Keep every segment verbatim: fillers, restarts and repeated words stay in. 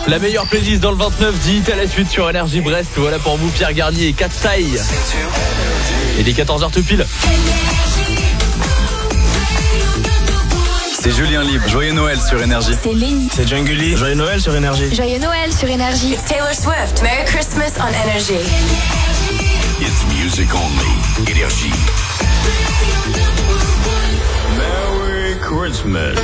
La meilleure playlist dans le vingt-neuf, dit à la suite sur Énergie Brest. Voilà pour vous Pierre Garnier et Kat Style. Et les quatorze heures tout pile. C'est Julien Libre, joyeux Noël sur Énergie. C'est Lenny. C'est Djungly, joyeux Noël sur Énergie. Joyeux Noël sur Énergie. It's Taylor Swift, Merry Christmas on Énergie. It's music only. Énergie. Merry Christmas.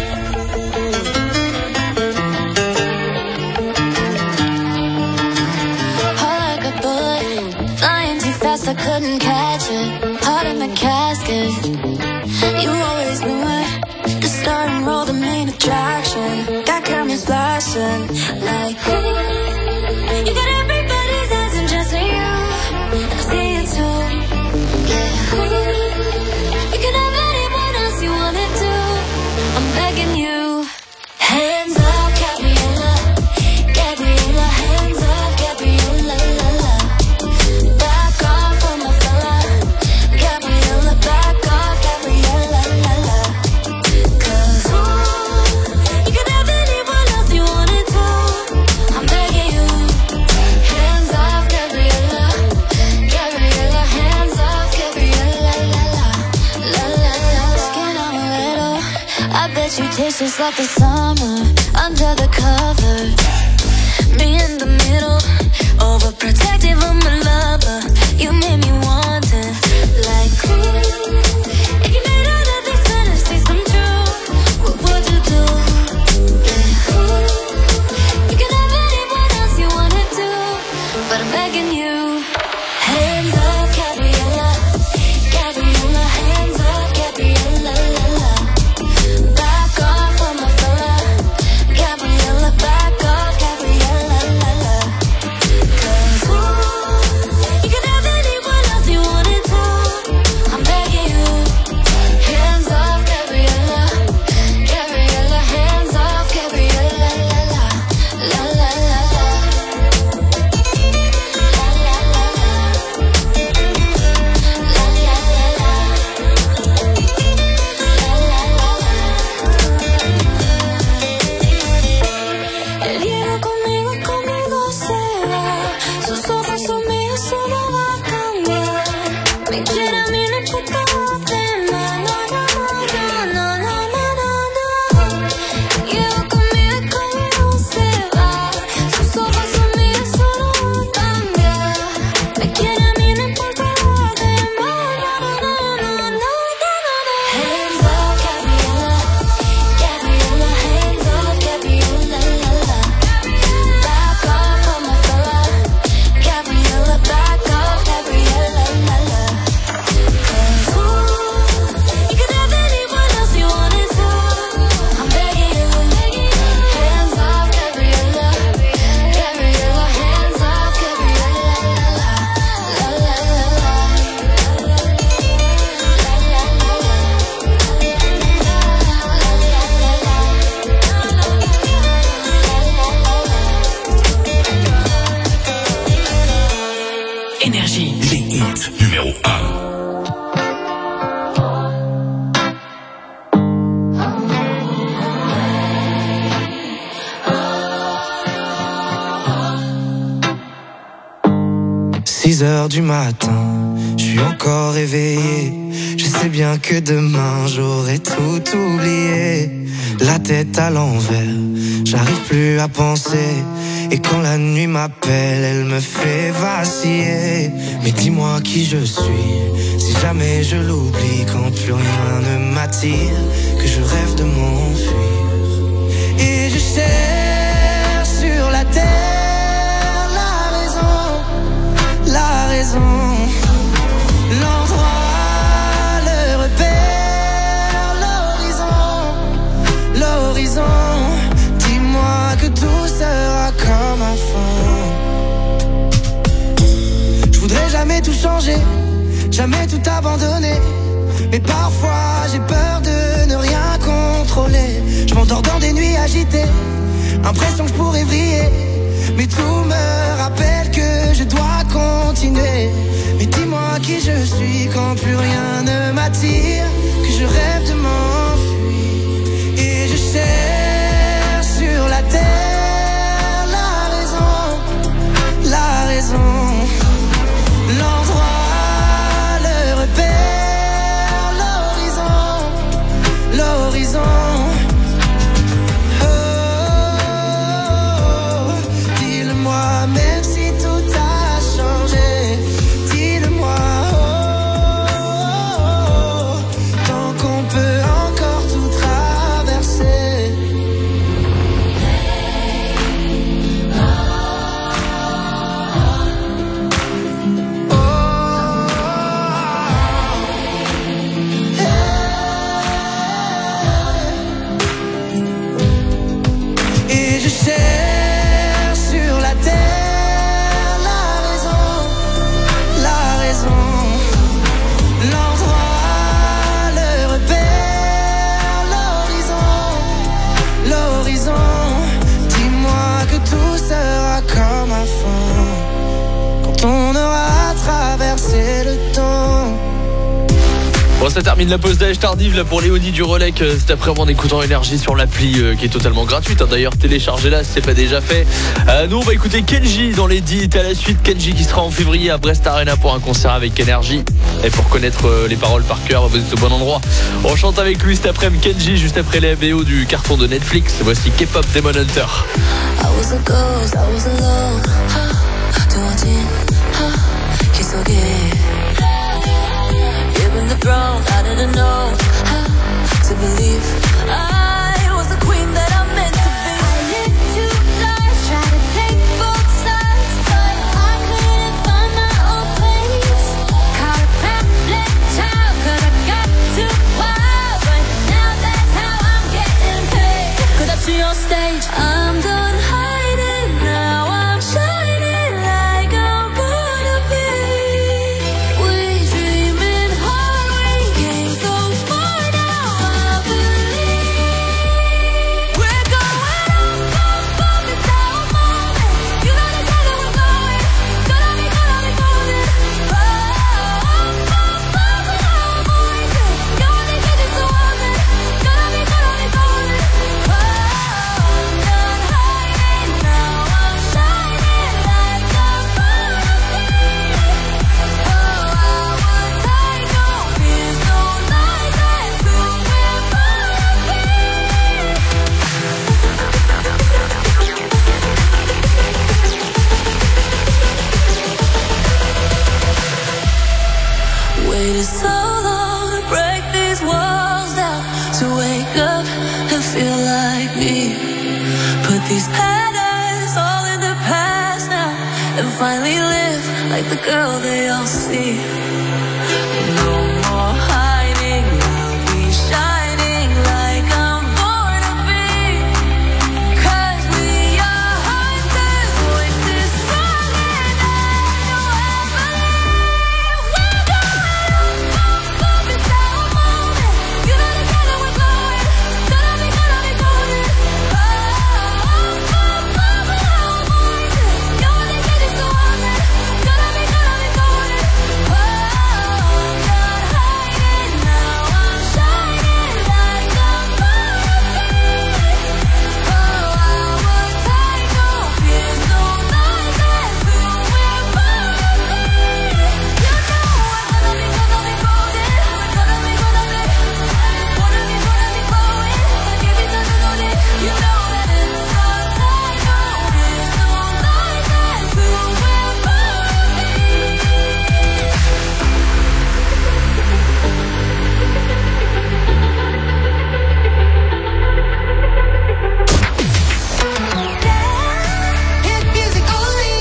Heart like a bullet, flying too fast, I couldn't catch it. Heart in the casket, you always knew it. The star and roll, the main attraction. Got cameras flashing like ooh. You got everybody's eyes and just you. I see it too. Yeah, ooh. You can have anyone else you wanted to. I'm begging you. Hands up, Gabriella, Gabriella. Hands up, Gabriella, la la. Back off from my fella, Gabriella. Back off, Gabriella, la la. 'Cause ooh, you can have anyone else you wanted to. I'm begging you. Hands off, Gabriella, Gabriella. Hands off, Gabriella, la la, la la la. Skin on a little, I bet you taste just like the summer under the covers. Me in the middle, overprotective of my lover. You made me want it, like ooh. If you made all of these fantasies come true, what would you do? Yeah, ooh. You can have anyone else you wanted to, but I'm begging you. Hands up, Gabriella, Gabriella. Hands up, Gabriella, la la. Back off from my fella, Gabriella. Back off, Gabriella, la la. 'Cause ooh, you can have anyone else you wanted to. I'm begging you. Hands off, Gabriella, Gabriella. Hands off, Gabriella, la la, la la la la. La la la la. La la la la. La la la la. El hielo conmigo, conmigo se va. Sus ojos son míos, eso no va a cambiar. Me quiere a mí, no importa lo demás. No, no, no, no, no, no, no, no. Hielo conmigo, conmigo se va. Sus ojos son míos, eso no va a cambiar. Me quiere a mí, no importa lo demás. No, no, no, no, no, no, no. Hands up, Gabriella, Gabriella. Hands up, Gabriella, la la. Back off from my fella, Gabriella. Back off, Gabriella, la la. 'Cause ooh, you can have anyone else you wanted to. I'm begging you. Hands off, Gabriella, Gabriella. Hands off, Gabriella, la la, la la la la. La la la la. Énergie. Les hits numéro un. six heures du matin, je suis encore réveillé. Je sais bien que demain j'aurai tout oublié. La tête à l'envers, j'arrive plus à penser. Et quand la nuit m'appelle, elle me fait vaciller. Mais dis-moi qui je suis, si jamais je l'oublie. Quand plus rien ne m'attire, que je rêve de m'enfuir. Et je cherche sur la terre la raison, la raison, l'endroit, le repère, l'horizon, l'horizon. Dis-moi que tout sera comme avant. Je voudrais jamais tout changer, jamais tout abandonner. Mais parfois j'ai peur de ne rien contrôler. Je m'endors dans des nuits agitées, impression que je pourrais vriller. Mais tout me rappelle que je dois continuer. Mais dis-moi qui je suis quand plus rien ne m'attire, que je rêve de m'enfuir. Et je cherche sur la terre ça termine la pause d'âge tardive là pour Léonie du Relais euh, cet après-midi en écoutant Énergie sur l'appli euh, qui est totalement gratuite. Hein, d'ailleurs, téléchargez-la si c'est pas déjà fait. Euh, nous, on va écouter Kenji dans les dix à la suite. Kenji qui sera en février à Brest Arena pour un concert avec Énergie. Et pour connaître euh, les paroles par cœur, vous êtes au bon endroit. On chante avec lui cet après-midi Kenji juste après les B O du carton de Netflix. Voici K-pop Demon Hunter. I was a ghost, I was alone. 두어진 기속에 Given the throne, I didn't know how to believe I was the queen that I meant to be. I lived two lives, tried to take both sides, but I couldn't find my own place. Caught a pamphlet child, could I got too wild, but now that's how I'm getting paid. Could I see on stage? I'm done hiding now, I'm shining like I'm born to be. We dreaming hard, we came so far, now I believe we're going up, up, up, it's our moment. You know the time that we're going, gonna be, gonna be golden. Oh, up, up, up, our voices. You wanna get this so often, gonna be, gonna be golden. Oh, I'm done hiding now, I'm shining like I'm born to be. Oh, our tiger fears no lies, that's who we're born to be. Waited so long to break these walls down, to wake up and feel like me. Put these patterns all in the past now, and finally live like the girl they all see. No more hiding, I'll be shining like I'm born to be. 'Cause we are hunters, voices strong and I know I believe we're going up, up, up, it's our moment. You know the time that we're going, gonna be, gonna be golden. Oh, up, up, up, our voices. You wanna get it so often, gonna be, gonna be golden. Oh, I'm done hiding now, I'm shining like I'm born to be. Oh, our tiger fears no lies, that's who we're born to be. You know we're gonna be, gonna be golden. We're gonna be, gonna be, wanna be, wanna be glowing. Give it to the golden. You know that it's our tiger fears no lies, that's who we're born to be. Hit music only.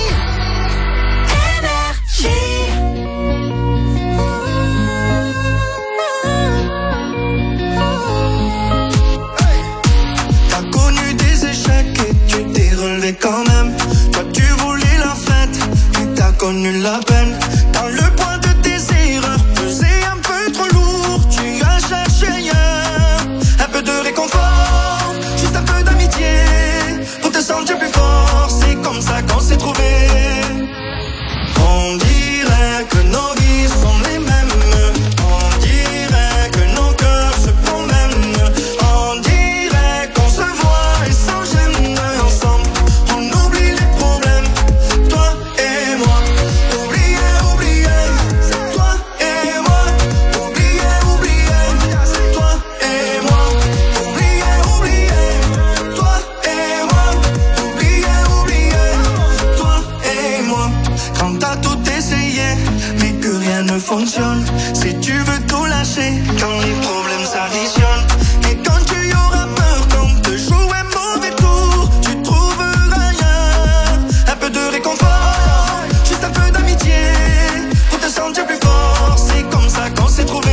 T'as connu des échecs et tu t'es relevé quand même. Toi tu voulais la fête et t'as connu la peine. Quand le poids de tes erreurs pesait un peu trop lourd, tu as cherché ailleurs un peu de réconfort, juste un peu d'amitié pour te sentir plus fort. C'est comme ça qu'on s'est trouvés. On dirait que nos vies sont les mêmes. On dirait que nos cœurs se promènent. On dirait qu'on se voit et sans gêne. Ensemble, on oublie les problèmes. Toi et moi, oublier, oublier. C'est toi et moi, oublier, oublier. C'est toi et moi, oublier, oublier. Toi et moi, oublier, oublier. Toi et moi. Quand t'as tout essayé, mais que rien ne fonctionne, si tu veux tout lâcher, quand les problèmes s'additionnent, et quand tu auras peur qu'on te joue un mauvais tour, tu trouveras rien, un peu de réconfort, juste un peu d'amitié, pour te sentir plus fort. C'est comme ça qu'on s'est trouvés.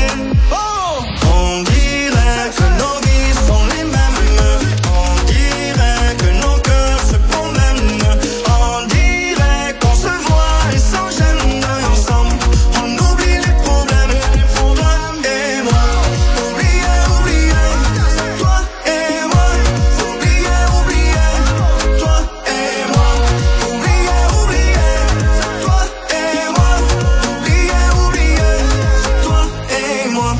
On dirait que nos vies sont les mêmes. On dirait que nos cœurs se promènent. On dirait qu'on se voit et sans gêne. Ensemble, on oublie les problèmes. Toi et moi, oublier,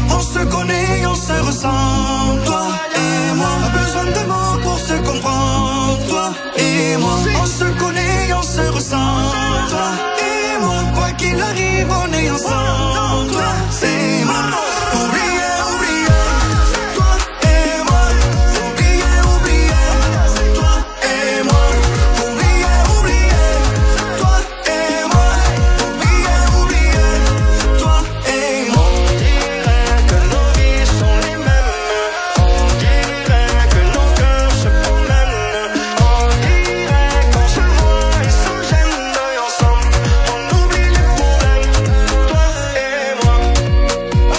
On se connaît, on se ressent. Toi et moi, pas besoin de mots pour se comprendre. Toi et moi, on se connaît, on se ressent. Toi et moi, quoi qu'il arrive, on est ensemble. Toi et moi, oubliez, oubliez. Toi et moi, oubliez, oubliez. Toi et moi, oubliez, oubliez. Toi et moi, oubliez, oubliez. Toi et moi. On dirait que nos vies sont les mêmes. On dirait que nos cœurs se promènent. On dirait qu'on se voit et sans gêne d'œil ensemble. On oublie les problèmes. Toi et moi. Ah,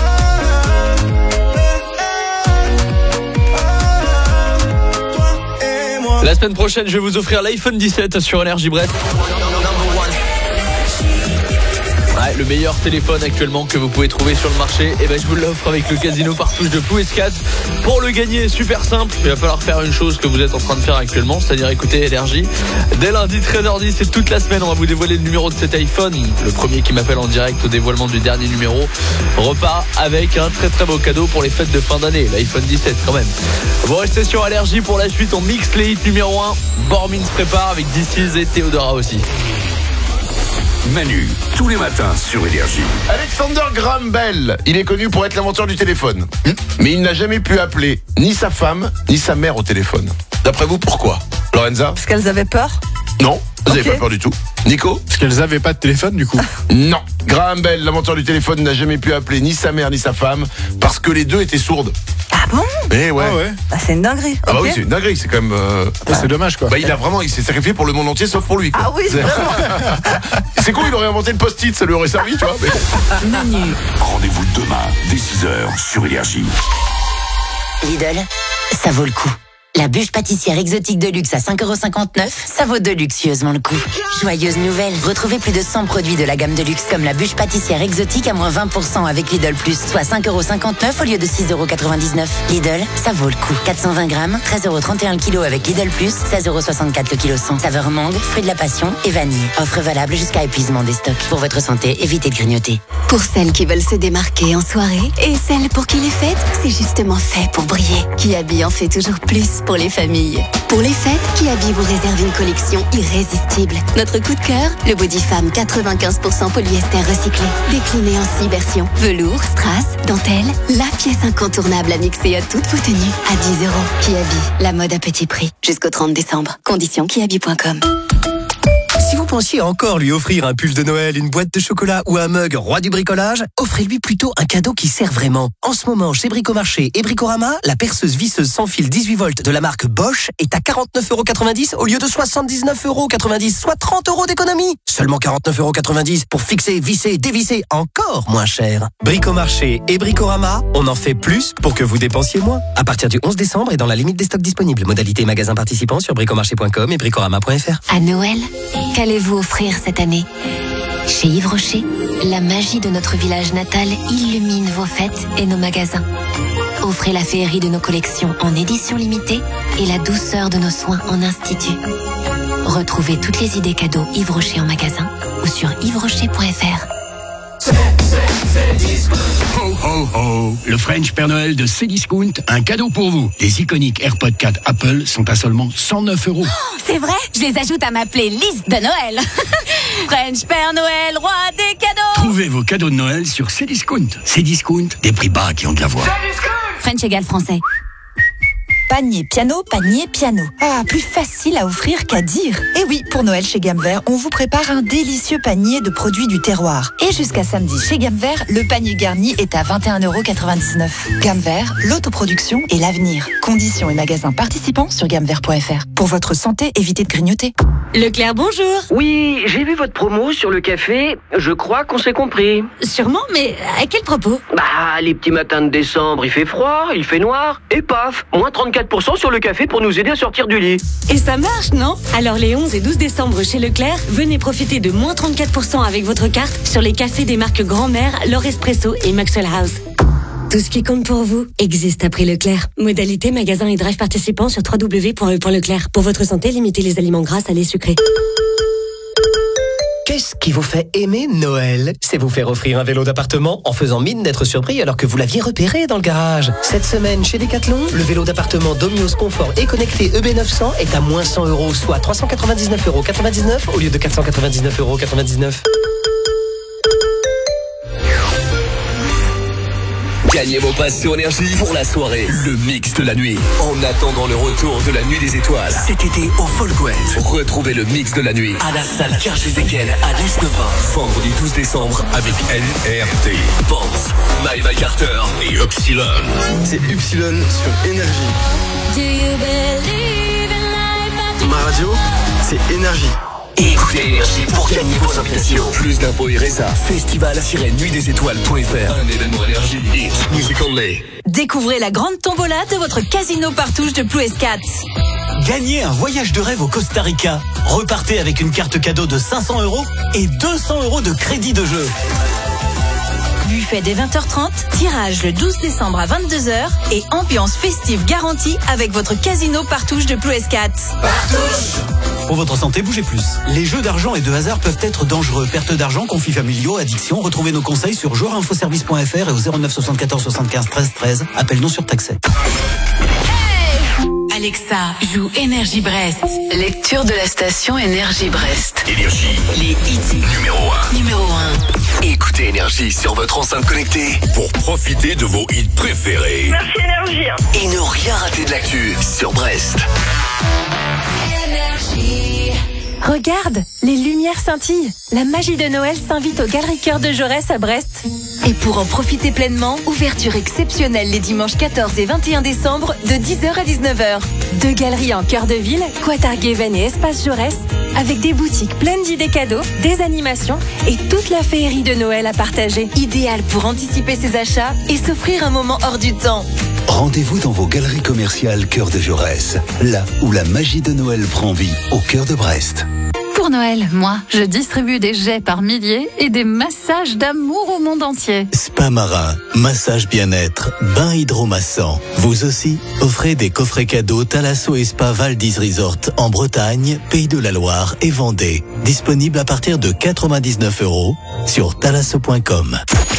Toi et moi. La semaine prochaine, je vais vous offrir l'iPhone dix-sept sur Énergie Brest. Ouais, le meilleur téléphone actuellement que vous pouvez trouver sur le marché. Et ben je vous l'offre avec le casino par touche de Plou Escad. Pour le gagner, super simple, il va falloir faire une chose que vous êtes en train de faire actuellement, c'est-à-dire écouter Énergie. Dès lundi treize heures dix et toute la semaine, on va vous dévoiler le numéro de cet iPhone. Le premier qui m'appelle en direct au dévoilement du dernier numéro repart avec un très très beau cadeau pour les fêtes de fin d'année, l'iPhone dix-sept quand même. Vous restez sur Énergie pour la suite, on mixe les hits numéro un. Bormin se prépare avec D six et Théodora aussi. Manu, tous les matins sur Énergie. Alexander Graham Bell, il est connu pour être l'inventeur du téléphone. Mais il n'a jamais pu appeler ni sa femme, ni sa mère au téléphone. D'après vous, pourquoi? Lorenza? Parce qu'elles avaient peur. Non, vous n'avez Ok. pas peur du tout. Nico? Parce qu'elles avaient pas de téléphone du coup. Non. Graham Bell, l'inventeur du téléphone, n'a jamais pu appeler ni sa mère, ni sa femme, parce que les deux étaient sourdes. Ah bon? Eh ouais. Ah ouais. Bah, c'est une dinguerie. Ah bah ok. oui, c'est une dinguerie, c'est quand même... euh, Ah, c'est dommage quoi. Bah il a vraiment, il s'est sacrifié pour le monde entier, sauf pour lui, quoi. Ah oui, C'est- vraiment. C'est con, il aurait inventé le post-it, ça lui aurait servi, tu vois. Mais bon. Manu. Rendez-vous demain, dès six heures sur Énergie. Lidl, ça vaut le coup. La bûche pâtissière exotique de luxe à cinq euros cinquante-neuf, ça vaut délicieusement le coup. Joyeuse nouvelle, retrouvez plus de cent produits de la gamme de luxe comme la bûche pâtissière exotique à moins vingt pour cent avec Lidl Plus, soit cinq euros cinquante-neuf au lieu de six euros quatre-vingt-dix-neuf. Lidl, ça vaut le coup. quatre cent vingt grammes, treize euros trente et un le kilo avec Lidl Plus, seize euros soixante-quatre le kilo cent. Saveur mangue, fruit de la passion et vanille. Offre valable jusqu'à épuisement des stocks. Pour votre santé, évitez de grignoter. Pour celles qui veulent se démarquer en soirée et celles pour qui les fêtes, c'est justement fait pour briller. Kiabi en fait toujours plus pour les familles. Pour les fêtes, Kiabi vous réserve une collection irrésistible. Notre coup de cœur, le Body Femme quatre-vingt-quinze pour cent polyester recyclé. Décliné en six versions. Velours, strass, dentelle, la pièce incontournable à mixer à toutes vos tenues. À dix euros. Kiabi, la mode à petit prix. Jusqu'au trente décembre. Conditions kiabi point com. Si vous pensiez encore lui offrir un pull de Noël, une boîte de chocolat ou un mug roi du bricolage, offrez-lui plutôt un cadeau qui sert vraiment. En ce moment, chez Bricomarché et Bricorama, la perceuse visseuse sans fil dix-huit volts de la marque Bosch est à quarante-neuf euros quatre-vingt-dix au lieu de soixante-dix-neuf euros quatre-vingt-dix, soit trente euros d'économie. Seulement quarante-neuf euros quatre-vingt-dix pour fixer, visser, dévisser, encore moins cher. Bricomarché et Bricorama, on en fait plus pour que vous dépensiez moins. À partir du onze décembre et dans la limite des stocks disponibles. Modalité magasin participant sur bricomarché point com et bricorama point f r. À Noël, qu'allez-vous offrir cette année? Chez Yves Rocher, la magie de notre village natal illumine vos fêtes et nos magasins. Offrez la féerie de nos collections en édition limitée et la douceur de nos soins en institut. Retrouvez toutes les idées cadeaux Yves Rocher en magasin ou sur yves rocher point f r. Ho ho ho, le French Père Noël de Cdiscount, un cadeau pour vous. Les iconiques AirPods quatre Apple sont à seulement cent neuf euros. C'est vrai, je les ajoute à ma playlist de Noël. French Père Noël, roi des cadeaux. Trouvez vos cadeaux de Noël sur Cdiscount. Cdiscount, des prix bas qui ont de la voix. French égale français. Panier piano, panier piano. Ah, plus facile à offrir qu'à dire. Et oui, pour Noël chez Gamme Vert, on vous prépare un délicieux panier de produits du terroir. Et jusqu'à samedi chez Gamme Vert, le panier garni est à vingt et un euros quatre-vingt-dix-neuf. Gamme Vert, l'autoproduction et l'avenir. Conditions et magasins participants sur gamme vert point f r. Pour votre santé, évitez de grignoter. Leclerc, bonjour. Oui, j'ai vu votre promo sur le café. Je crois qu'on s'est compris. Sûrement, mais à quel propos? Bah, les petits matins de décembre, il fait froid, il fait noir, et paf, moins trente-quatre pour cent sur le café pour nous aider à sortir du lit. Et ça marche, non? Alors les onze et douze décembre chez Leclerc, venez profiter de moins trente-quatre pour cent avec votre carte sur les cafés des marques Grand-Mère, L'Or Espresso et Maxwell House. Tout ce qui compte pour vous existe à prix Leclerc. Modalité, magasin et drive participants sur w w w point e point leclerc. Pour votre santé, limitez les aliments gras, salés, sucrés. Qu'est-ce qui vous fait aimer Noël, c'est vous faire offrir un vélo d'appartement en faisant mine d'être surpris alors que vous l'aviez repéré dans le garage. Cette semaine, chez Decathlon, le vélo d'appartement Domios Confort et connecté E B neuf cents est à moins cent euros, soit trois cent quatre-vingt-dix-neuf euros quatre-vingt-dix-neuf au lieu de quatre cent quatre-vingt-dix-neuf euros quatre-vingt-dix-neuf. Gagnez vos passes sur Énergie pour la soirée. Le mix de la nuit. En attendant le retour de la nuit des étoiles. Cet été au Folkwell. Retrouvez le mix de la nuit à la salle Kirch-Ezekiel à l'Est-Nova. Vendredi douze décembre avec N R T, Bones, Maeva Carter et Upsilon. C'est Upsilon sur Énergie. Do you believe in life? Ma radio, c'est Énergie. Écoutez Énergie pour gagner vos invitations. Plus d'infos et résa, festival tiret nuit des étoiles point f r. Un événement Énergie. It's music only. Découvrez la grande tombola de votre casino partouche de Plouescat. Gagnez un voyage de rêve au Costa Rica. Repartez avec une carte cadeau de cinq cents euros et deux cents euros de crédit de jeu. Buffet dès vingt heures trente, tirage le douze décembre à vingt-deux heures et ambiance festive garantie avec votre casino partouche de Plouescat. Partouche! Pour votre santé, bougez plus. Les jeux d'argent et de hasard peuvent être dangereux. Perte d'argent, conflits familiaux, addiction. Retrouvez nos conseils sur joueur info service point f r et au zéro neuf soixante-quatorze soixante-quinze treize treize. Appel non surtaxé. Alexa, joue Énergie Brest. Lecture de la station Énergie Brest. Énergie. Les hits numéro un. Numéro un. Écoutez Énergie sur votre enceinte connectée pour profiter de vos hits préférés. Merci Énergie. Et ne rien rater de l'actu sur Brest. Regarde, les lumières scintillent. La magie de Noël s'invite au Galeries Cœur de Jaurès à Brest. Et pour en profiter pleinement, ouverture exceptionnelle les dimanches quatorze et vingt et un décembre de dix heures à dix-neuf heures. Deux galeries en cœur de ville, Quatarguéven et Espace Jaurès, avec des boutiques pleines d'idées cadeaux, des animations et toute la féerie de Noël à partager. Idéal pour anticiper ses achats et s'offrir un moment hors du temps. Rendez-vous dans vos galeries commerciales Cœur de Jaurès, là où la magie de Noël prend vie, au cœur de Brest. Pour Noël, moi, je distribue des jets par milliers et des massages d'amour au monde entier. Spa marin, massage bien-être, bain hydromassant. Vous aussi, offrez des coffrets cadeaux Thalasso et Spa Val d'Is Resort en Bretagne, Pays de la Loire et Vendée. Disponible à partir de quatre-vingt-dix-neuf euros sur thalasso point com.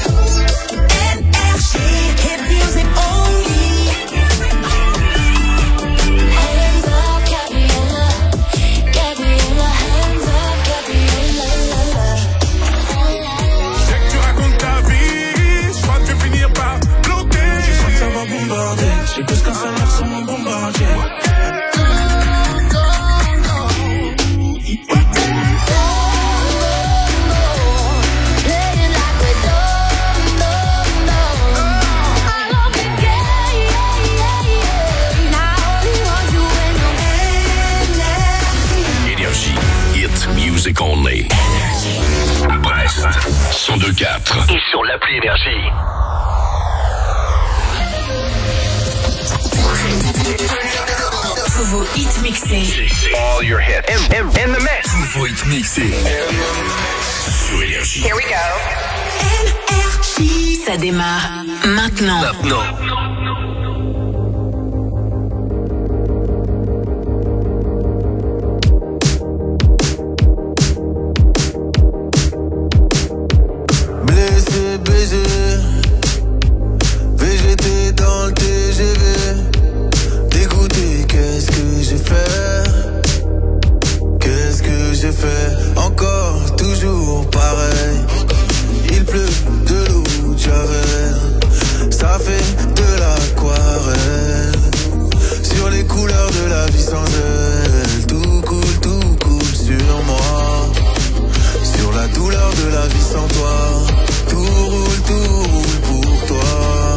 J'ai plus qu'un salaire sur mon bombardier. Énergie, hit music only. Brest, cent deux quatre. Et sur l'appli Énergie. Vos hits mixés. All your hits. In, in, in the mix. Tous vos hits mixés. Sur Énergie. Here we go. Énergie. Ça démarre maintenant. Maintenant. Blessé, baisé, V G T dans le T G V. Dégoûté, qu'est-ce que j'ai fait? Qu'est-ce que j'ai fait? Encore, toujours pareil. Il pleut de l'eau de Javel. Ça fait de l'aquarelle. Sur les couleurs de la vie sans elle. Tout coule, tout coule sur moi. Sur la douleur de la vie sans toi. Tout roule, tout roule pour toi.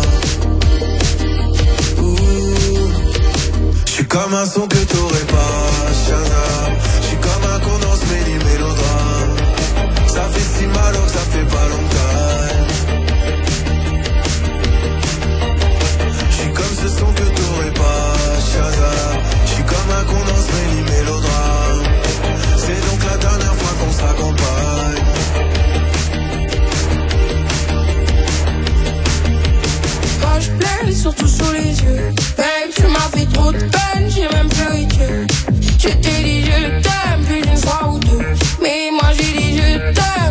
J'suis comme un son que t'aurais pas, Shazam. J'suis comme un condensé du mélodrame. Ça fait si mal que ça fait pas longtemps. J'suis comme ce son que t'aurais pas, Shazam. J'suis comme un condensé du mélodrame. C'est donc la dernière fois qu'on se raccompagne. Quand je pleure, surtout sous les yeux. Babe, tu m'as fait trop de peine, j'ai même pleuré Dieu. Je t'ai dit je t'aime plus d'une fois ou deux. Mais moi j'ai dit je t'aime.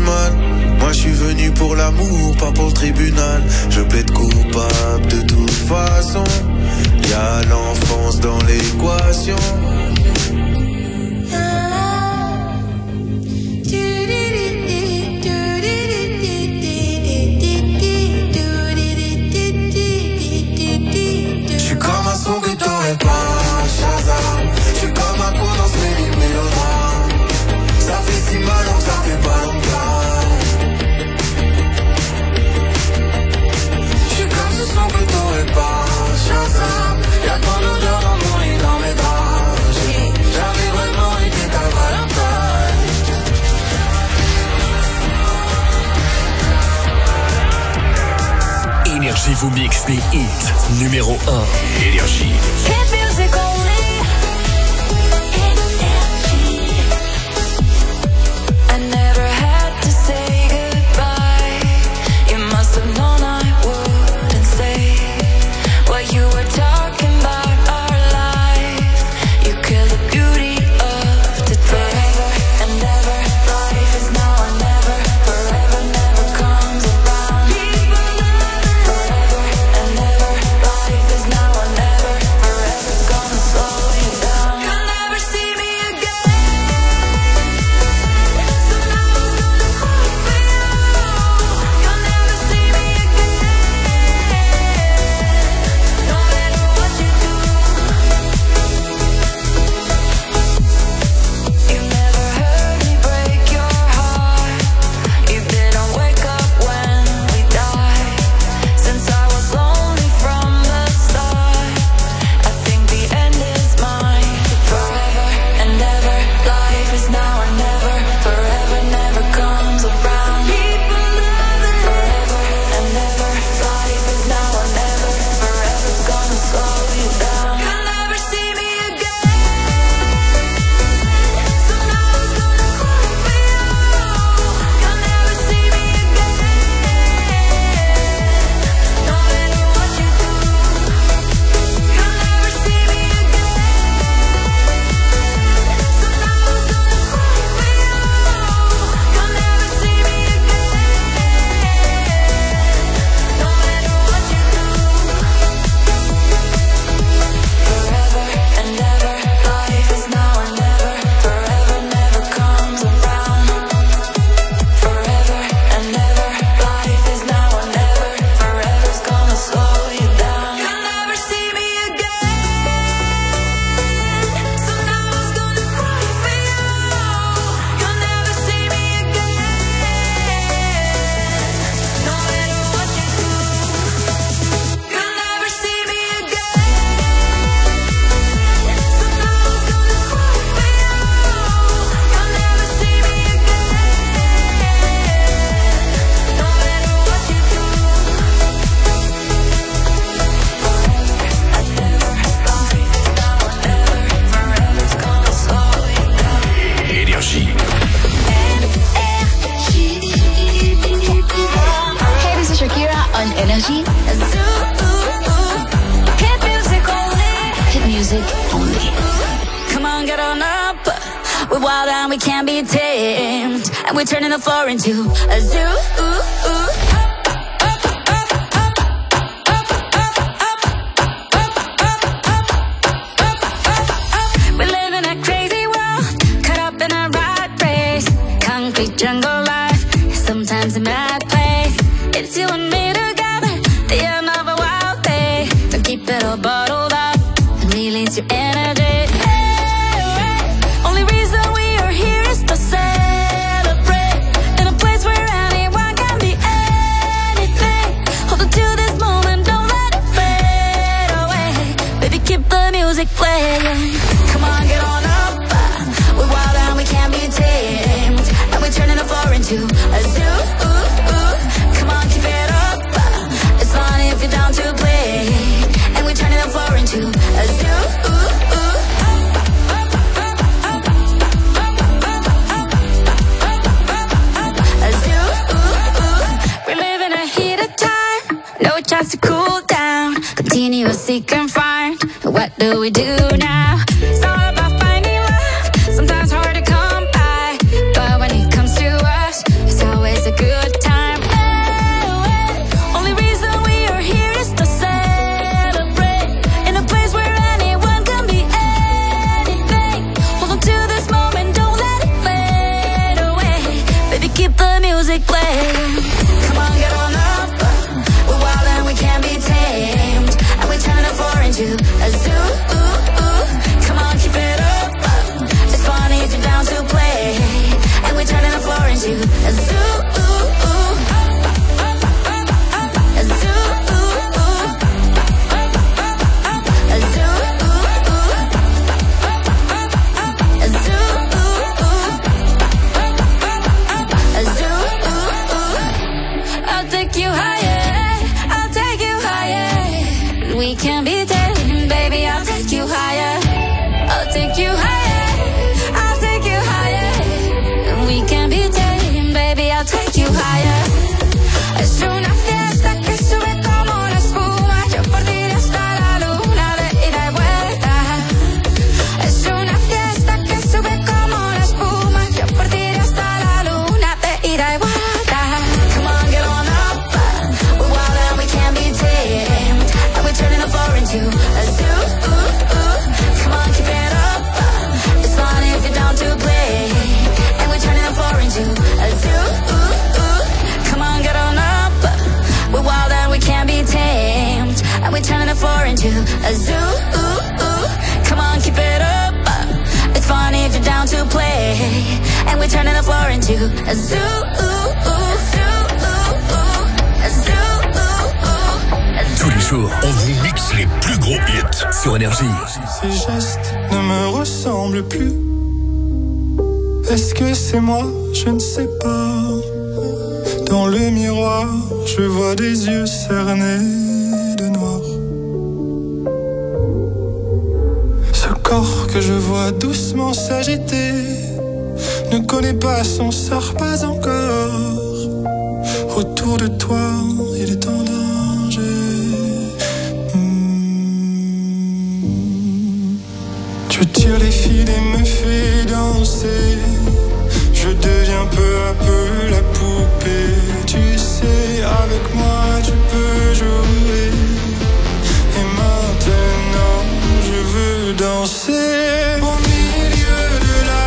mal. Moi je suis venu pour l'amour, pas pour le tribunal. Je plaide coupable de toute façon. Y'a l'enfance dans l'équation. J'suis comme un son que t'aurais pas, Shazam. J'suis comme un coup dans ce méli- mélodrame. Ça fait si mal donc ça fait pas longtemps. J'suis comme ce son que t'aurais pas, Shazam. Y'a ton odeur dans mon lit, dans mes draps. J'avais vraiment été ta Valentine. Énergie vous mixe les hits numéro un. Énergie. Hit music only. I never had to say goodbye. You must have known I wouldn't say what you were talking about our life. You killed the beauty of today. Forever and ever, life is now or never. Forever never comes around. Forever and ever, life is now or never. Forever's gonna slow you down. You'll never see me again. So now I'm gonna cry for you. You'll never see me again. No matter what you do. You never heard me break your heart. You didn't wake up when we died. Since I was lonely from the start, I think the end is mine. Forever and ever, life is now or never. Forever never comes around. Forever and ever, life is now or never. Forever's gonna slow you down. You'll never see me again. So now I'm gonna cry for you. You'll never see me again. No matter what you do. You'll never see me again. So now I'm gonna cry for you. You'll never see me again. No matter what you do. Forever and ever, life is now or never. Forever never comes around. Forever and ever, life is now or never. Forever's gonna slow you down. You'll never see me again. So now I'm gonna cry for you. You'll never see me again. No matter what you do. You'll never see me again. So now I'm gonna cry for you. You'll never see me again. No matter what you do. Énergie. Hey, this is Shakira on Energy. Hit music only. Hit music only. Come on, get on up. We're wild and we can't be tamed. And we're turning the floor into a zoo. We live in a crazy world, caught up in a rat race. Concrete jungle life, sometimes a mad place. It's you and me together, the end of a wild day. Don't keep it all bottled up and release your energy. Hey, only reason we are here is to celebrate. In a place where anyone can be anything. Hold on to this moment, don't let it fade away. Baby, keep the music playing. Come on, get on up. We're wild and we can't be tamed. And we're turning the floor into a zoo. Come on, keep it up. It's fun if you're down to play. And we're turning the floor into a zoo. A zoo. We're living a heated time. No chance to cool down. Continuous seek and find. What do we do now? It's all about finding love. Sometimes hard to come by. But when it comes to us, it's how I'll take you higher, I'll take you higher. And we can be taken, baby, I'll take you higher. Es una fiesta que sube como la espuma. Yo por ti hasta la luna de ida y vuelta. Es una fiesta que sube como la espuma. Yo por ti hasta la luna de ida y vuelta. Come on, get on up. We're wild and we can't be tamed. And we're turning the floor into a zoo. Come on, keep it up. It's fun if you're down to play. And we're turning the floor into a zoo. Come on, get on up. We're wild and we can't be tamed. And we're turning the floor into a zoo. Come on, keep it up. It's fun if you're down to play. And we're turning the floor into a zoo. Tous les jours, on vous mixe les plus gros hits sur Énergie. Ces gestes ne me ressemblent plus. Est-ce que c'est moi? Je ne sais pas. Dans le miroir, je vois des yeux cernés de noir. Ce corps que je vois doucement s'agiter ne connaît pas son sort, pas encore. Autour de toi, il est en danger. Mmh. Tu tires les fils et me fais danser. Je deviens peu à peu la poupée. Tu sais, avec moi tu peux jouer. Et maintenant je veux danser au milieu de la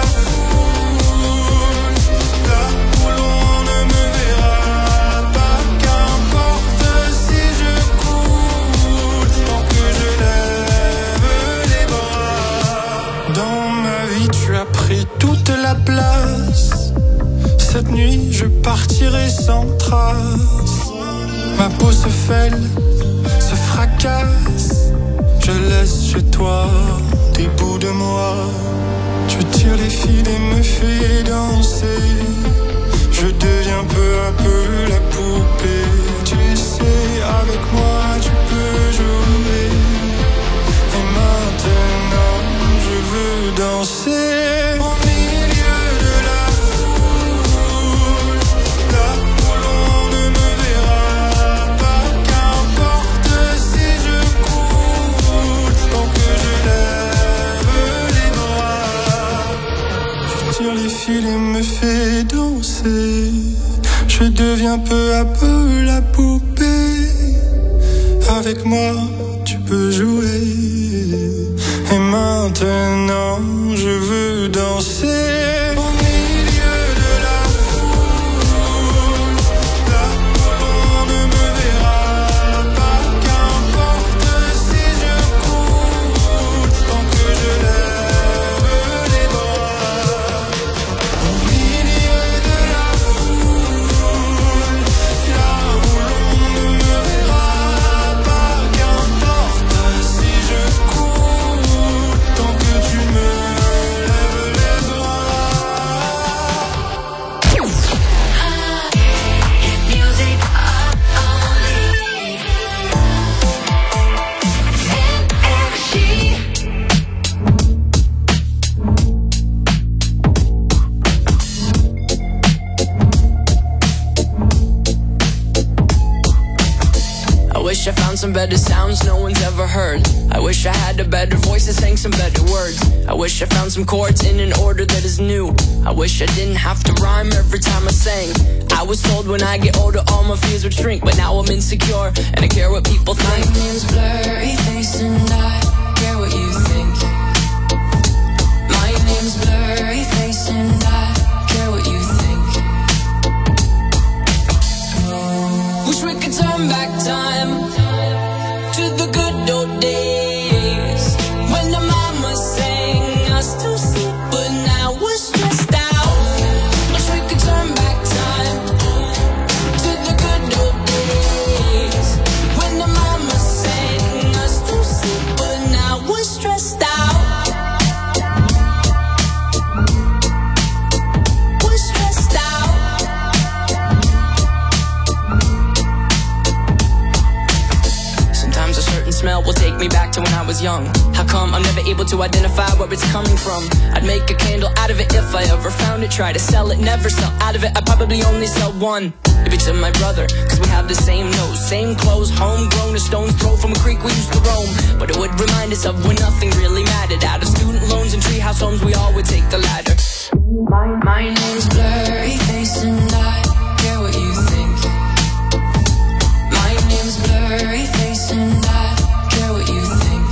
foule, là où l'on ne me verra pas. Qu'importe si je coule, tant que je lève les bras. Dans ma vie tu as pris toute la place. Cette nuit je partirai sans trace. Ma peau se fêle, se fracasse. Je laisse chez toi des bouts de moi. Tu tires les fils et me fais danser. Je deviens peu à peu la poupée. Tu sais, avec moi tu peux jouer. Et maintenant je veux danser au milieu de la foule, là où l'on ne me verra pas. Qu'importe si je coule, tant que je lève les bras. Je tire les fils et me fais danser. Je deviens peu à peu la poupée. Avec moi tu peux jouer. Et maintenant je veux danser au milieu de la foule, là où l'on ne me verra pas. Qu'importe si je coule, tant que je lève les bras. Au milieu de la foule, là où l'on ne me verra pas. Qu'importe si je coule, tant que tu me lèves les bras. Music up only. Energy. I wish I found some better sounds no one's ever heard. I wish I had a better voice that sang some better words. I wish I found some chords in an order that is new. I wish I didn't have to rhyme every time I sang. I was told when I get older all my fears would shrink, but now I'm insecure and I care what people think. My name's blurry face and I care what you think. My name's blurry face and I care what you think. Wish we could turn back time to the good old days when the mama sang us to sleep, but now we're stressed out. Wish we could turn back time to the good old days when the mama sang us to sleep, but now we're stressed out. was young. How come I'm never able to identify where it's coming from? I'd make a candle out of it if I ever found it. Try to sell it, never sell out of it. I'd probably only sell one. Maybe to my brother, cause we have the same nose, same clothes, homegrown, a stone's throw from a creek we used to roam. But it would remind us of when nothing really mattered. Out of student loans and treehouse homes, we all would take the ladder. My, my name's Blurry Face and I care what you think. My name's Blurry Face and I care what you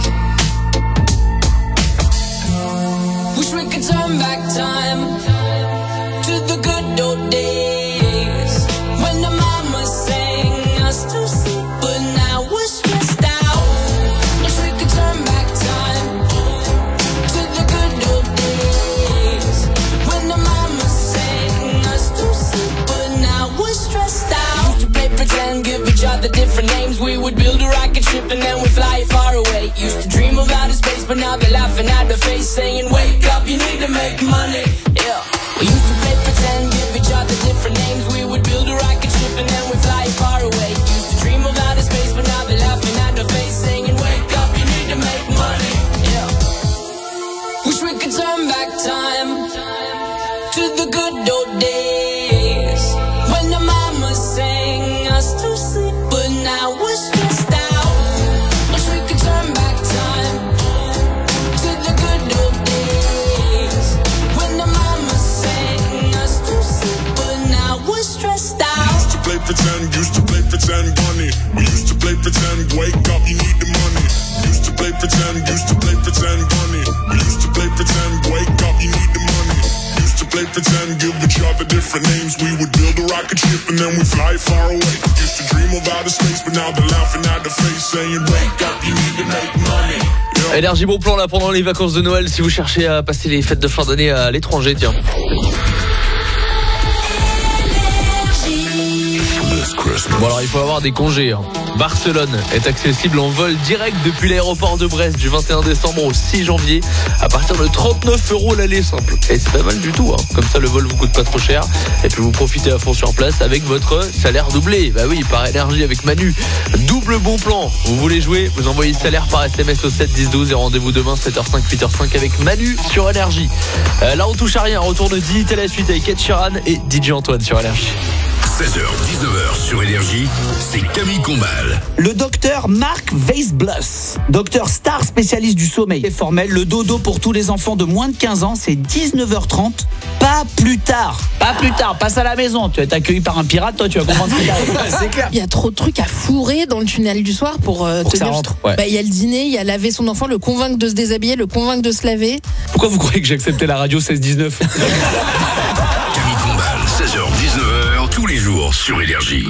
think. Wish we could turn back time to the good old days when the mama sang us to sleep, but now we're stressed out. Wish we could turn back time to the good old days when the mama sang us to sleep, but now we're stressed out. Used to play pretend, give each other different names. We would build a rocket ship and then we'd fly far away. Used to dream of outer space, but now they're laughing at the face, saying wake up, you need to make money. Yeah. We used to play pretend, give each other different names. We would build a rocket ship and then we'd fly far away. Used to dream of outer space, but now they're laughing at the face, saying wake up, you need to make money. Yeah. Wish we could turn back time to the good old days when the mama sang us to sleep, but now we're stressed out. Wish we could turn back time to the good old days when the mama sang us to sleep, but now we're stressed out. Used to play pretend, used to play pretend, bunny. We used to play pretend, wake up, you need the money. Used to play pretend, used to play pretend, bunny. We used to play pretend, wake up, you need the money. Used to play pretend, give each other different names. We would build a rocket ship and then we fly far away. Used to dream of outer space, but now they're laughing at the face, saying wake up, you need to make money. Énergie bon plan là pendant les vacances de Noël si vous cherchez à passer les fêtes de fin d'année à l'étranger, tiens. Bon alors il faut avoir des congés hein. Barcelone est accessible en vol direct depuis l'aéroport de Brest du vingt et un décembre au six janvier à partir de trente-neuf euros l'aller simple. Et c'est pas mal du tout hein. Comme ça le vol vous coûte pas trop cher et puis vous profitez à fond sur place avec votre salaire doublé. Bah oui, par Énergie avec Manu. Double bon plan. Vous voulez jouer, vous envoyez salaire par S M S au sept dix douze et rendez-vous demain sept heures cinq huit heures cinq avec Manu sur Énergie. Euh, là on touche à rien. Retour de Digital à la suite avec Ed Sheeran et D J Antoine sur Énergie. seize heures dix-neuf heures sur Énergie, c'est Camille Combal. Le docteur Marc Weisbluss, docteur star spécialiste du sommeil et formel, le dodo pour tous les enfants de moins de quinze ans, c'est dix-neuf heures trente, pas plus tard. Pas plus tard, passe à la maison, tu vas être accueilli par un pirate, toi tu vas comprendre ce qui t'arrive. C'est clair. Il y a trop de trucs à fourrer dans le tunnel du soir pour, euh, pour que ça tenir... rentre. Ouais. Bah, il y a le dîner, il y a laver son enfant, le convaincre de se déshabiller, le convaincre de se laver. Pourquoi vous croyez que j'ai accepté la radio seize dix-neuf? Camille Combal, seize heures dix-neuf heures, tous les jours sur Énergie.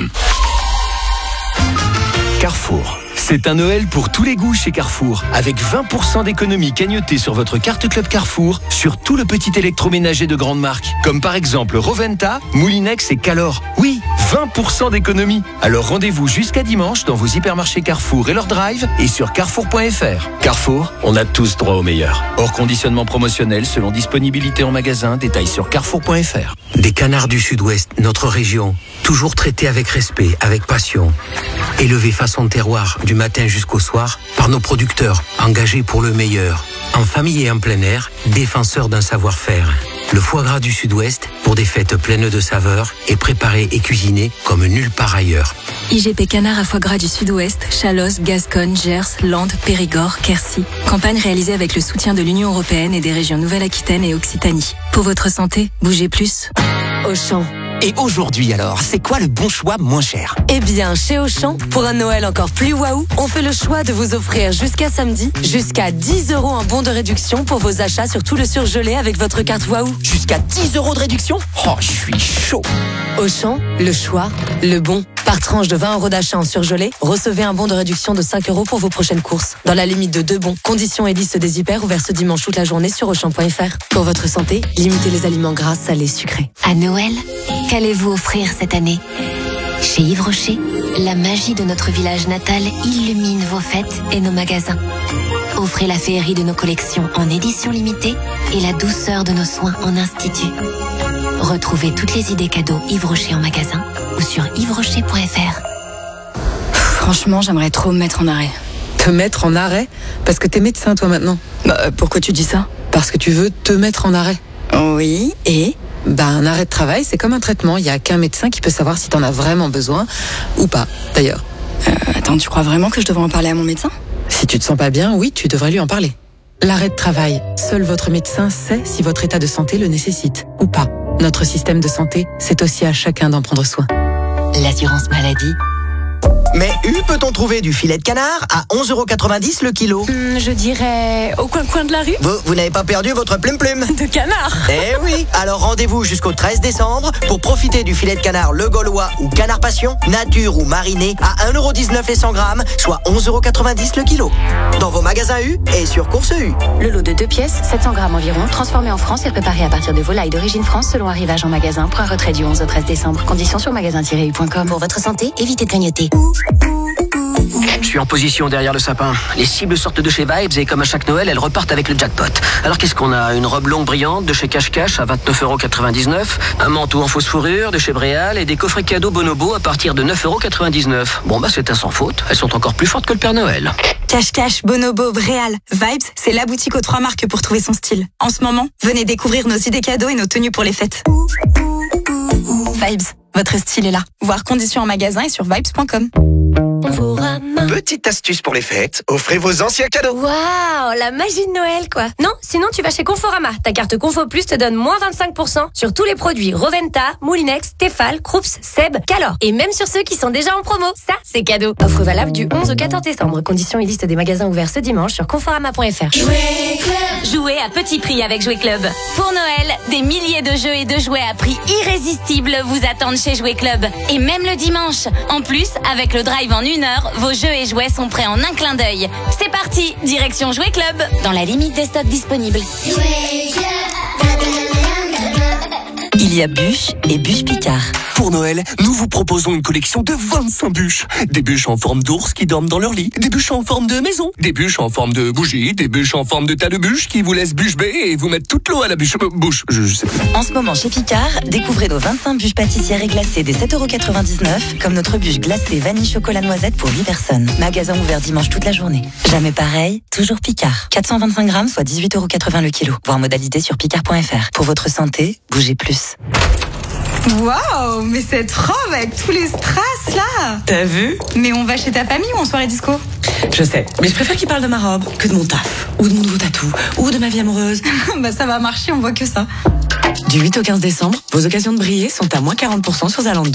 Carrefour. C'est un Noël pour tous les goûts chez Carrefour. Avec vingt pour cent d'économie cagnotée sur votre carte Club Carrefour sur tout le petit électroménager de grande marque. Comme par exemple Roventa, Moulinex et Calor. Oui, vingt pour cent d'économie. Alors rendez-vous jusqu'à dimanche dans vos hypermarchés Carrefour et leur drive et sur carrefour point f r. Carrefour, on a tous droit au meilleur. Hors conditionnement promotionnel selon disponibilité en magasin. Détails sur carrefour point f r. Des canards du Sud-Ouest, notre région. Toujours traités avec respect, avec passion. Élevés façon terroir du matin jusqu'au soir par nos producteurs engagés pour le meilleur. En famille et en plein air, défenseurs d'un savoir-faire. Le foie gras du Sud-Ouest pour des fêtes pleines de saveurs et préparé et cuisiné comme nulle part ailleurs. I G P Canard à foie gras du Sud-Ouest, Chalosse, Gascogne, Gers, Landes, Périgord, Quercy. Campagne réalisée avec le soutien de l'Union européenne et des régions Nouvelle-Aquitaine et Occitanie. Pour votre santé, bougez plus. Auchan. Et aujourd'hui alors, c'est quoi le bon choix moins cher? Eh bien, chez Auchan, pour un Noël encore plus waouh, on fait le choix de vous offrir jusqu'à samedi, jusqu'à dix euros en bon de réduction pour vos achats sur tout le surgelé avec votre carte waouh. Jusqu'à dix euros de réduction? Oh, je suis chaud. Auchan, le choix, le bon. Par tranche de vingt euros d'achat en surgelé, recevez un bon de réduction de cinq euros pour vos prochaines courses. Dans la limite de deux bons. Conditions et liste des hyper ouverts ce dimanche toute la journée sur auchan point f r. Pour votre santé, limitez les aliments gras, salés, sucrés. À Noël, qu'allez-vous offrir cette année? Chez Yves Rocher, la magie de notre village natal illumine vos fêtes et nos magasins. Offrez la féerie de nos collections en édition limitée et la douceur de nos soins en institut. Retrouvez toutes les idées cadeaux Yves Rocher en magasin ou sur yves rocher point f r. Franchement, j'aimerais trop me mettre en arrêt. Te mettre en arrêt? Parce que t'es médecin, toi, maintenant. Bah, pourquoi tu dis ça? Parce que tu veux te mettre en arrêt. Oui, et? Bah, un arrêt de travail, c'est comme un traitement. Il y a qu'un médecin qui peut savoir si t'en as vraiment besoin ou pas, d'ailleurs. Euh, attends, tu crois vraiment que je devrais en parler à mon médecin? Si tu te sens pas bien, oui, tu devrais lui en parler. L'arrêt de travail, seul votre médecin sait si votre état de santé le nécessite ou pas. Notre système de santé, c'est aussi à chacun d'en prendre soin. L'assurance maladie. Mais où peut-on trouver du filet de canard à onze euros quatre-vingt-dix le kilo? Hum, Je dirais au coin-coin de la rue. Vous, vous n'avez pas perdu votre plume-plume De canard. Eh oui. Alors rendez-vous jusqu'au treize décembre pour profiter du filet de canard Le Gaulois ou Canard Passion, nature ou mariné à un euro dix-neuf les cent grammes, soit onze euros quatre-vingt-dix le kilo. Dans vos magasins U et sur Course U. Le lot de deux pièces, sept cents grammes environ, transformé en France et préparé à partir de volailles d'origine France selon arrivage en magasin. Point retrait du onze au treize décembre. Conditions sur magasin tiret u point com. Pour votre santé, évitez de grignoter. Je suis en position derrière le sapin. Les cibles sortent de chez Vibes et comme à chaque Noël, elles repartent avec le jackpot. Alors qu'est-ce qu'on a? Une robe longue brillante de chez Cache Cache à vingt-neuf euros quatre-vingt-dix-neuf, un manteau en fausse fourrure de chez Bréal et des coffrets cadeaux Bonobo à partir de neuf euros quatre-vingt-dix-neuf. Bon bah c'est un sans faute. Elles sont encore plus fortes que le Père Noël. Cache Cache, Bonobo, Bréal, Vibes, c'est la boutique aux trois marques pour trouver son style. En ce moment, venez découvrir nos idées cadeaux et nos tenues pour les fêtes. Vibes, votre style est là. Voir conditions en magasin et sur vibes point com. Petite astuce pour les fêtes, offrez vos anciens cadeaux. Waouh, la magie de Noël, quoi. Non, sinon tu vas chez Conforama. Ta carte Confo Plus te donne moins vingt-cinq pour cent sur tous les produits Roventa, Moulinex, Tefal, Krups, Seb, Calor. Et même sur ceux qui sont déjà en promo. Ça, c'est cadeau. Offre valable du onze au quatorze décembre. Conditions et liste des magasins ouverts ce dimanche sur conforama point f r. Jouer Club. Jouez à petit prix avec Jouer Club. Pour Noël, des milliers de jeux et de jouets à prix irrésistible vous attendent chez Jouer Club. Et même le dimanche. En plus, avec le drive en une heure, vos jeux et jouets sont prêts en un clin d'œil. C'est parti, direction Jouer Club. Dans la limite des stocks disponibles. Il y a bûches et bûches Picard. Pour Noël, nous vous proposons une collection de vingt-cinq bûches. Des bûches en forme d'ours qui dorment dans leur lit, des bûches en forme de maison, des bûches en forme de bougie, des bûches en forme de tas de bûches qui vous laissent bûche bée et vous mettent toute l'eau à la bûche. Euh, bouche, je, je sais pas. En ce moment chez Picard, découvrez nos vingt-cinq bûches pâtissières et glacées des sept euros quatre-vingt-dix-neuf, comme notre bûche glacée vanille chocolat noisette pour huit personnes. Magasin ouvert dimanche toute la journée. Jamais pareil, toujours Picard. quatre cent vingt-cinq grammes, soit dix-huit euros quatre-vingts le kilo. Voir modalité sur picard point f r. Pour votre santé, bougez plus. Waouh, mais cette robe avec tous les strass là. T'as vu? Mais on va chez ta famille ou en soirée disco? Je sais, mais je préfère qu'il parle de ma robe que de mon taf, ou de mon nouveau tatou, ou de ma vie amoureuse. Bah ça va marcher, on voit que ça. Du huit au quinze décembre, vos occasions de briller sont à moins quarante pour cent sur Zalando.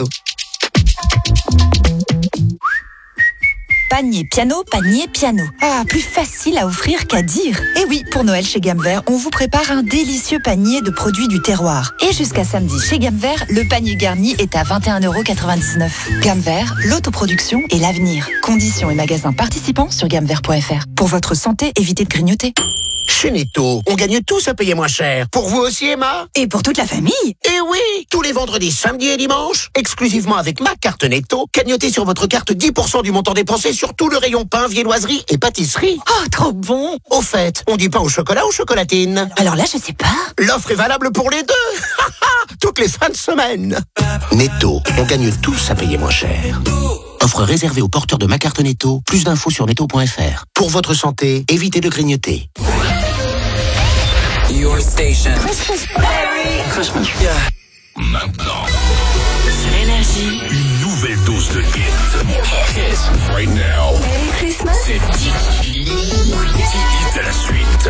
Panier piano, panier piano. Ah, plus facile à offrir qu'à dire. Et oui, pour Noël chez Gamme Vert, on vous prépare un délicieux panier de produits du terroir. Et jusqu'à samedi chez Gamme Vert, le panier garni est à vingt et un euros quatre-vingt-dix-neuf. Gamme Vert, l'autoproduction et l'avenir. Conditions et magasins participants sur gamme vert point f r. Pour votre santé, évitez de grignoter. Chez Netto, on gagne tous à payer moins cher. Pour vous aussi, Emma? Et pour toute la famille? Eh oui! Tous les vendredis, samedis et dimanches, exclusivement avec ma carte Netto, cagnotez sur votre carte dix pour cent du montant dépensé sur tout le rayon pain, viennoiserie et pâtisserie. Oh, trop bon! Au fait, on dit pain au chocolat ou chocolatine? Alors là, je sais pas. L'offre est valable pour les deux! Toutes les fins de semaine. Netto, on gagne tous à payer moins cher. Offre réservée aux porteurs de ma carte Netto. Plus d'infos sur netto point f r. Pour votre santé, évitez de grignoter. Your station. Christmas. Christmas. Yeah. Maintenant. Sur Énergie. Une nouvelle dose de hit. Right now. Merry Christmas. C'est dix hits à la suite.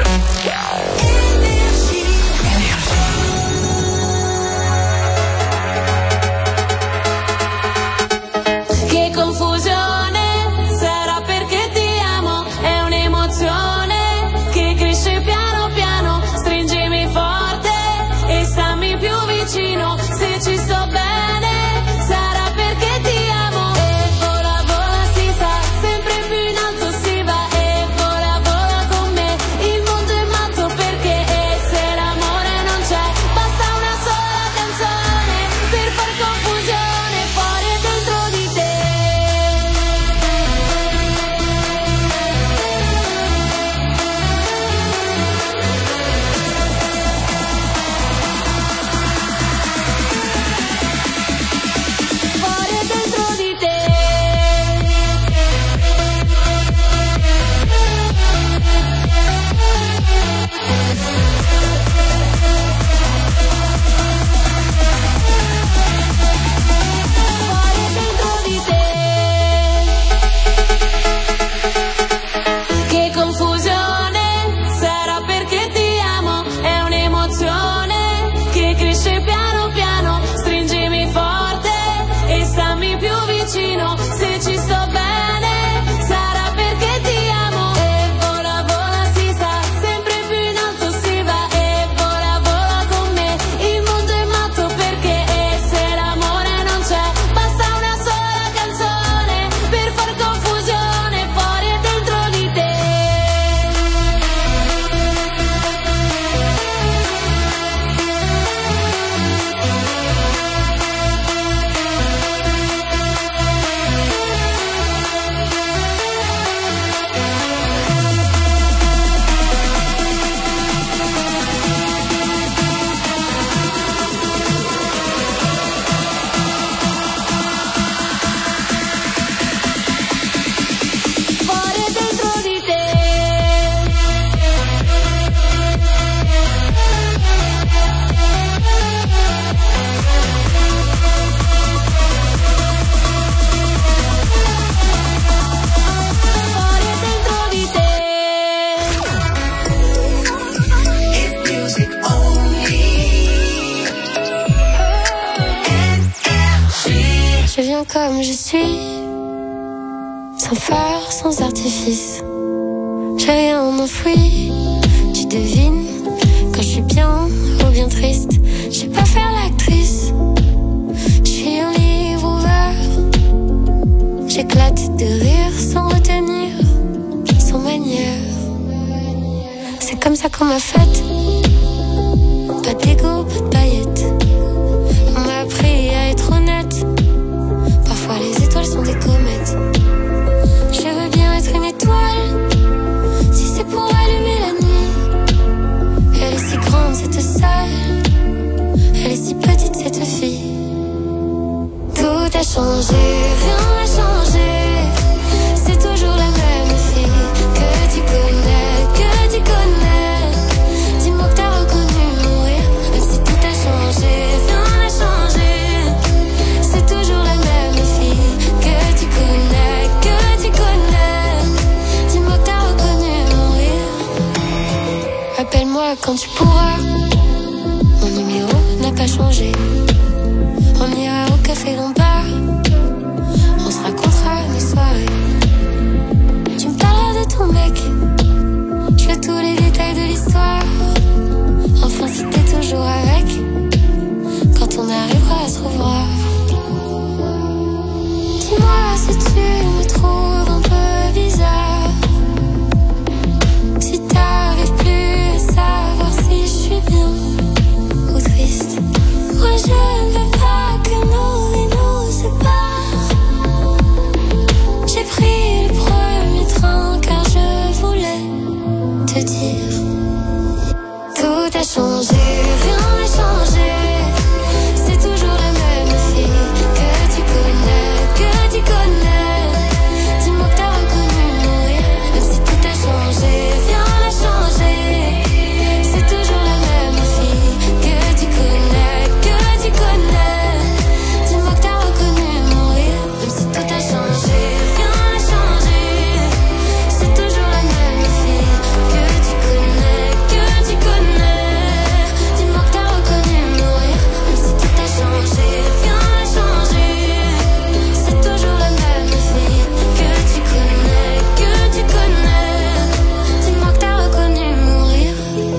Che confusione, sarà perché ti amo, è un'emozione che cresce piano piano, stringimi forte e stammi più vicino, se ci sto bene, sarà perché ti amo, e vola vola si sa, sempre più in alto si va, e vola vola con me, il mondo è matto perché bien comme je suis, sans phare, sans artifice. J'ai rien enfoui, tu devines quand je suis bien ou bien triste. Je sais pas faire l'actrice, je suis un livre ouvert. J'éclate de rire sans retenir, sans manière. C'est comme ça qu'on m'a faite, pas d'égo, pas de paillettes. On m'a appris à être honnête, parfois les étoiles sont des comètes. Je veux bien être une étoile, si c'est pour allumer la nuit. Elle est si grande cette salle, elle est si petite cette fille. Tout a changé, rien n'a changé, c'est toujours la même fille que tu connais, que tu connais. Dis-moi que t'as reconnu mon rire, même si tout a changé, rien n'a changé, c'est toujours la même fille que tu connais, que tu connais. Dis-moi que t'as reconnu mon rire. Appelle-moi quand tu pourras, mon numéro n'a pas changé. On ira au café dans le bar, on se racontera nos soirées. Tu me parleras de ton mec, je veux tous les détails de l'histoire. Enfin si t'es toujours avec, quand on arrivera à se revoir. Dis-moi si tu me trouves un peu bizarre, si t'arrives plus à savoir si je suis bien ou triste. Moi je ne veux pas que nos vies nous séparent. J'ai pris le premier train car je voulais te dire. Tout a changé, rien n'a changé, c'est toujours la même fille que tu connais, que tu connais. Dis-moi que t'as reconnu mon rire, même si tout a changé, rien n'a changé, c'est toujours la même fille que tu connais, que tu connais. Dis-moi que t'as reconnu mon rire, même si tout a changé, rien n'a changé, c'est toujours la même fille que tu connais, que tu connais. Dis-moi que t'as reconnu mon rire, même si tout a changé, rien n'a changé, c'est toujours la même fille que tu connais, que tu connais. Dis-moi que t'as reconnu mon rire.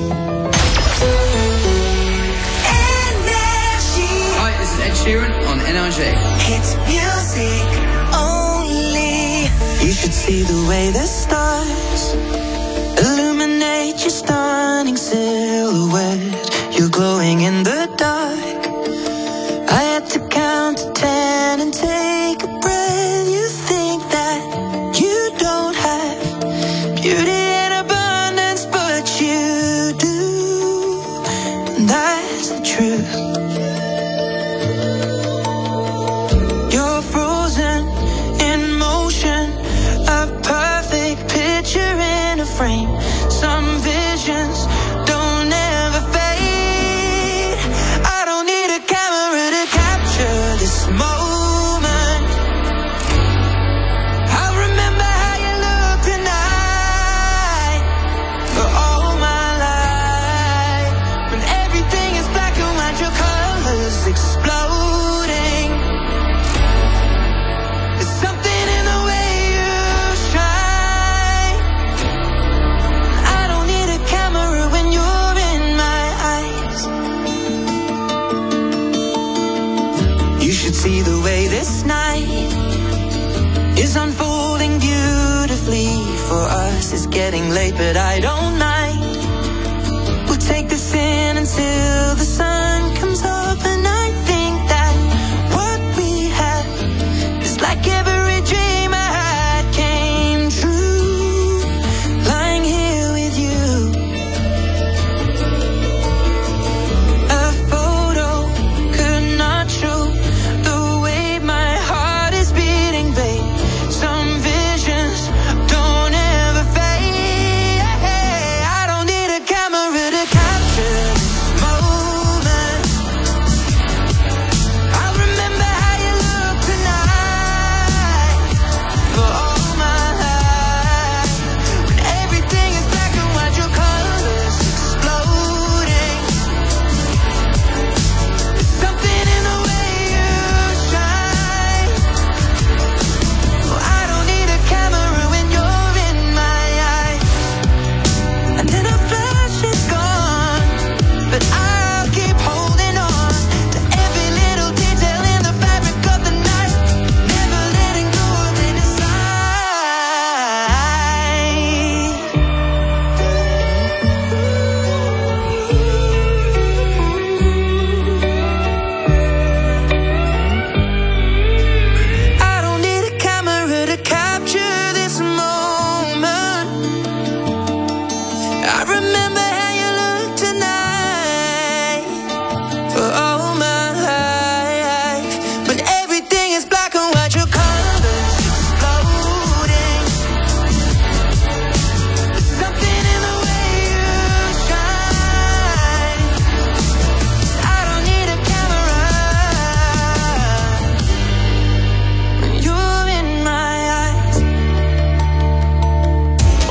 Hi, this is Ed Sheeran on N R J. It's music only. You should see the way the stars illuminate your stunning silhouette. You're glowing in the dark. I had to count to ten and take a breath. You think that you don't have beauty in abundance, but you do. And that's the truth. You're frozen in motion, a perfect picture in a frame. Some visions don't ever fade. I don't need a camera to capture this moment. I'll remember how you look tonight for all my life. When everything is black and white, your colors exploding. There's something in the way you shine. I don't need a camera when you're in my eyes. You should see the way this night is unfolding beautifully for us. It's getting late, but I don't mind. We'll take this in until the sun comes up, and I think that what we have is like every dream I had came true. Lying here with you, a photo could not show the way my heart is beating, babe. Some visions don't ever fade.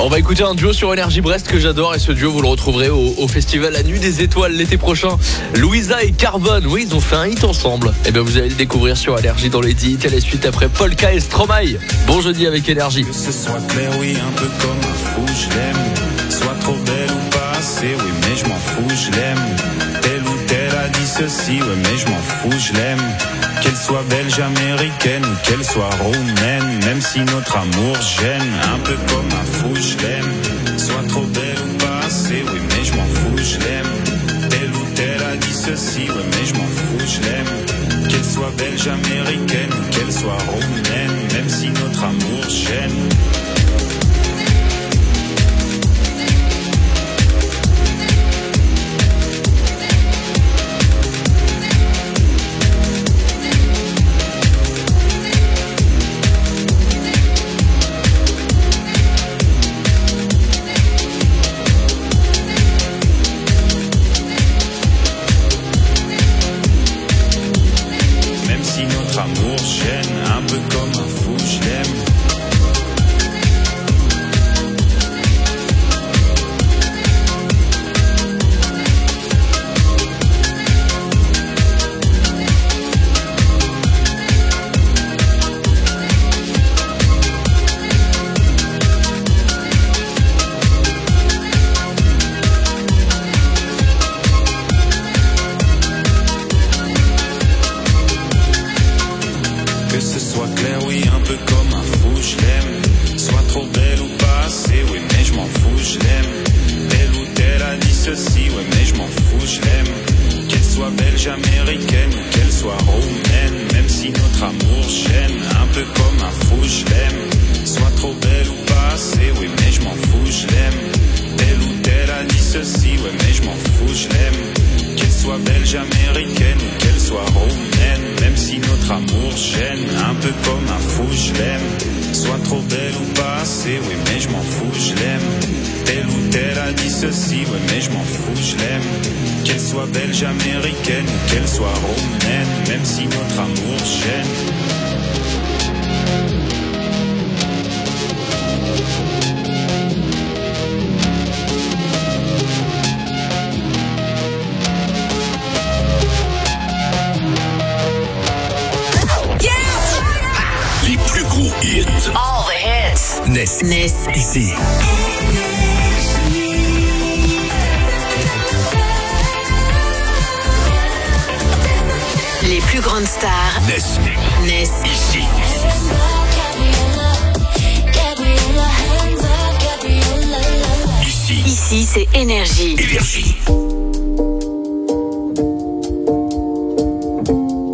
On va écouter un duo sur Énergie Brest que j'adore et ce duo vous le retrouverez au, au festival La Nuit des Étoiles l'été prochain. Louisa et Carbone, oui ils ont fait un hit ensemble. Et bien vous allez le découvrir sur Énergie dans les dix hits et la suite après Polka et Stromae. Bon jeudi avec Énergie. Que ce soit clair, oui, un peu comme un fou, je l'aime. Soit trop belle ou pas assez, oui, mais je m'en fous, je l'aime. Telle ou telle a dit ceci, oui, mais je m'en fous, je l'aime. Qu'elle soit belge, américaine ou qu'elle soit roumaine, même si notre amour gêne, un peu comme un fou, je l'aime. Soit trop belle ou pas assez, oui, mais je m'en fous, je l'aime. Telle ou telle a dit ceci, oui, mais je m'en fous, je l'aime. Qu'elle soit belge, américaine ou qu'elle soit roumaine, même si notre amour gêne. Amour gêne, un peu comme un fou, je l'aime. Que ce soit clair, oui, un peu comme un fou, je l'aime. Soit trop belle ou pas assez, oui, mais je m'en fous, je l'aime. Telle ou telle a dit ceci, oui, mais je m'en fous, je l'aime. Qu'elle soit belge, américaine ou qu'elle soit roumaine, même si notre amour gêne, un peu comme un fou, je l'aime. Soit trop belle ou pas assez, oui, mais je m'en fous, je l'aime. Telle ou telle a dit ceci, oui, mais je m'en fous, je l'aime. Qu'elle soit belge, américaine ou qu'elle soit roumaine, même si notre amour gêne, un peu comme un fou, je l'aime. Soit trop belle ou pas assez, oui, mais je m'en fous, je l'aime. Telle ou telle a dit ceci, oui, mais je m'en fous, je l'aime. Qu'elle soit belge, américaine ou qu'elle soit roumaine, même si notre amour gêne. All the hits. Ness. Ness. Ici. Les plus grandes stars. Ness. Ness. Ici. Ici. Ici, c'est Énergie. Énergie.